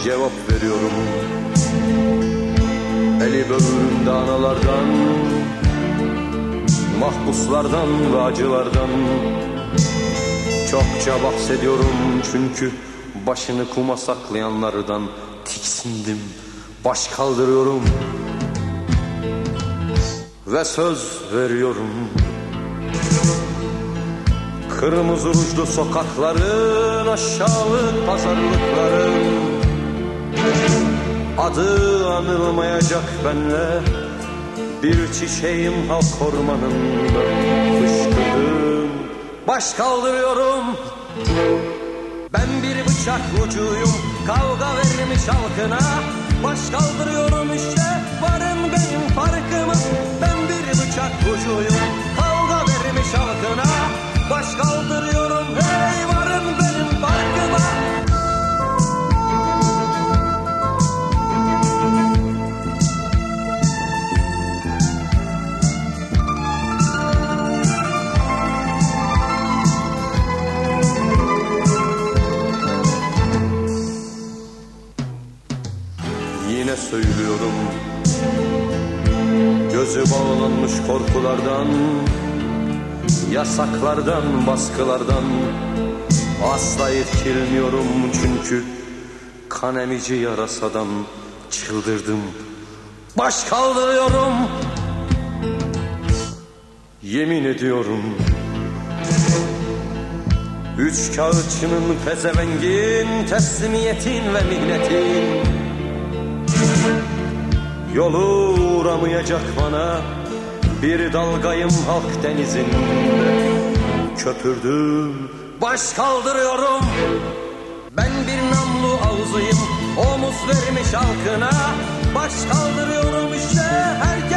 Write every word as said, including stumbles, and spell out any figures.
cevap veriyorum. Eli böğrümde analardan, mahpuslardan ve acılardan çokça bahsediyorum. Çünkü başını kuma saklayanlardan tiksindim, baş kaldırıyorum ve söz veriyorum. Kırmızı rujlu sokakların, aşağılık pazarlıkların adı anılmayacak benle. Bir çiçeğim halk ormanında fışkırdım, baş kaldırıyorum. Ben bir bıçak ucuyum, kavga vermiş halkına, baş kaldırıyorum işte, varın benim farkıma. Ben bir bıçak ucuyum, kavga vermiş halkına, baş kaldırıyorum, hey varın benim farkıma. Yine söylüyorum, gözü bağlanmış korkulardan, yasaklardan, baskılardan asla irkilmiyorum. Çünkü kan emici yarasadan çıldırdım, baş kaldırıyorum. Yemin ediyorum, üç kağıtçının, pezevengin, teslimiyetin ve mihnetin yolu uğramayacak bana. Bir dalgayım halk denizinde, köpürdüm, baş kaldırıyorum. Ben bir namlu ağzıyım, omuz vermiş halkına, baş kaldırıyorum işte. Her